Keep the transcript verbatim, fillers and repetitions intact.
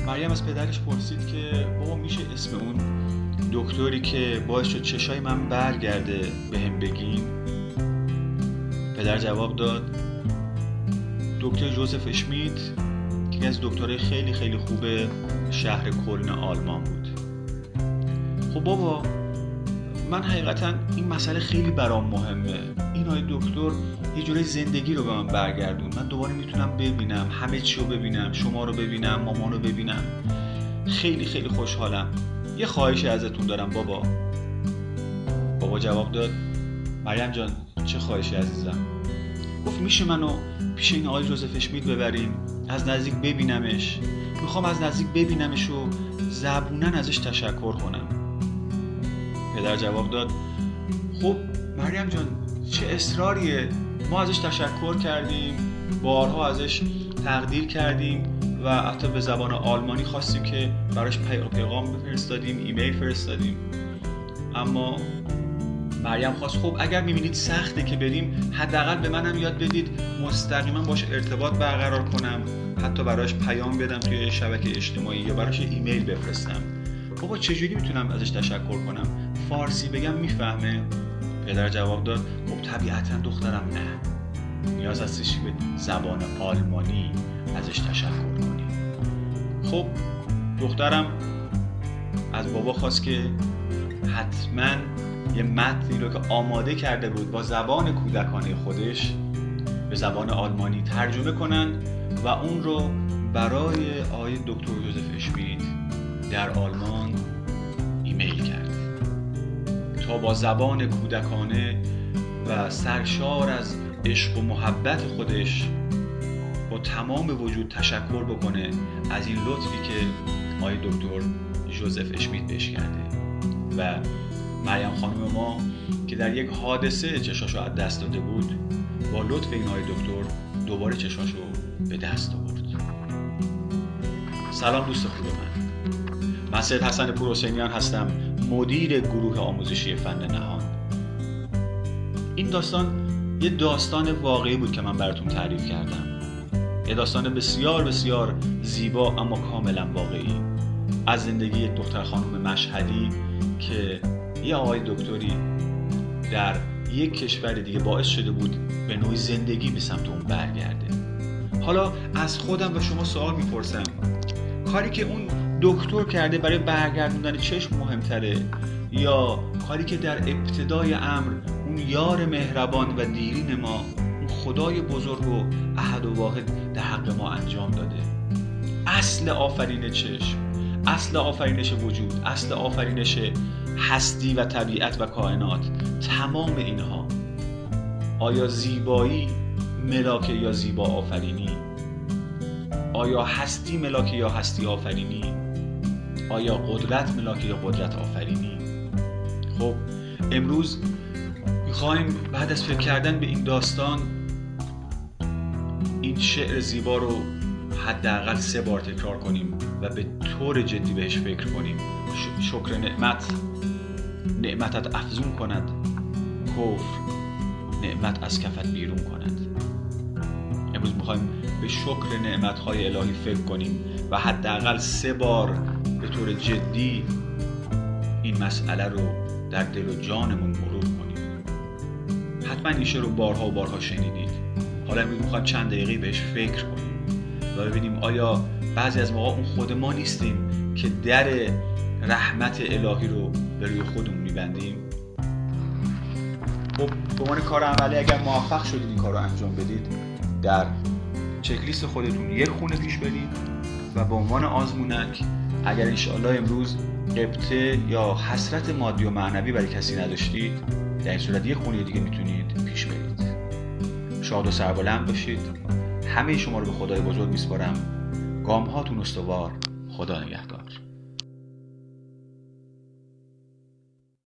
مریم از پدرش پرسید که بابا میشه اسم اون دکتری که باعث شد چشای من برگرده به هم بگین؟ پدر جواب داد دکتر جوزف اشمیت که از دکترای خیلی خیلی خوب شهر کلن آلمان بود. خب بابا من حقیقتا این مسئله خیلی برام مهمه. این آقای دکتر یه جوری زندگی رو به من برگردون. من دوباره میتونم ببینم همه چی رو ببینم، شما رو ببینم، مامان رو ببینم. خیلی خیلی خوشحالم. یه خواهشی ازتون دارم بابا. بابا جواب داد مریم جان چه خواهشی عزیزم؟ گفت میشه منو پیش این آقای جوزف اشمیت ببریم، از نزدیک ببینمش. میخوام از نزدیک ببینمش و زبونن ازش تشکر کنم. پدر جواب داد خب مریم جان چه اصراریه؟ ما ازش تشکر کردیم، بارها ازش تقدیر کردیم و حتی به زبان آلمانی خواستیم که براش پیغام بفرستادیم، ایمیل فرستادیم. اما مریم خواست خب اگر میبینید سخته که بریم حداقل به منم یاد بدید مستقیما باش ارتباط برقرار کنم، حتی براش پیام بدم توی شبکه اجتماعی یا براش ایمیل بفرستم. بابا چجوری میتونم ازش تشکر کنم؟ فارسی بگم میفهمه؟ پدر جواب داد خب طبیعتا دخترم نه، نیاز هستش به زبان آلمانی ازش تشکر کنی. خب دخترم از بابا خواست که حتما یه متنی رو که آماده کرده بود با زبان کودکانه خودش به زبان آلمانی ترجمه کنن و اون رو برای آقای دکتر جوزف اشمیت در آلمان ایمیل کرد تا با زبان کودکانه و سرشار از عشق و محبت خودش با تمام وجود تشکر بکنه از این لطفی که آقای دکتر جوزف اشمیت بهش کرده. و مریم خانم ما که در یک حادثه چشاشو از دست داده بود با لطف این آقای دکتر دوباره چشاشو به دست آورد. سلام دوست خوب من، من سید حسن پورحسینیان هستم، مدیر گروه آموزشی فن نهان. این داستان یه داستان واقعی بود که من براتون تعریف کردم. یه داستان بسیار بسیار زیبا اما کاملا واقعی از زندگی یک دختر خانم مشهدی که یه آقای دکتری در یک کشور دیگه باعث شده بود به نوعی زندگی به سمت اون برگرده. حالا از خودم و شما سوال میپرسم کاری که اون دکتر کرده برای برگردوندن چشم مهمتره یا کاری که در ابتدای امر اون یار مهربان و دیرین ما اون خدای بزرگ و احد و واحد در حق ما انجام داده؟ اصل آفرین چشم، اصل آفرینش وجود، اصل آفرینش هستی و طبیعت و کائنات، تمام اینها آیا زیبایی ملاک یا زیبا آفرینی؟ آیا هستی ملاک یا هستی آفرینی؟ آیا قدرت ملاک یا قدرت آفرینی؟ خب امروز میخوایم بعد از فکر کردن به این داستان این شعر زیبا رو حداقل سه بار تکرار کنیم و به طور جدی بهش فکر کنیم. شکر نعمت نعمتت افزون کند، کفر نعمت از کفت بیرون کند. امروز میخوایم به شکر نعمتهای الهی فکر کنیم و حداقل سه بار به طور جدی این مسئله رو در دل و جانمون مرور کنیم. حتما این شعر رو بارها و بارها شنیدید. حالا امروز میخوایم چند دقیقه بهش فکر کنیم و ببینیم آیا بعضی از موقع اون خود ما نیستیم که در رحمت الهی رو به روی خودمون میبندیم. خب به عنوان کار عملی اگر موفق شدید این کار رو انجام بدید در چک لیست خودتون یک خونه پیش برید و به عنوان آزمونک اگر انشاءالله امروز غبطه یا حسرت مادی و معنوی برای کسی نداشتید در این صورت یک خونه دیگه میتونید پیش برید. شاد و سربلند باشید. همه شما رو به خدای بزرگ میسپارم. گام هاتون استوار. خدا نگهدار.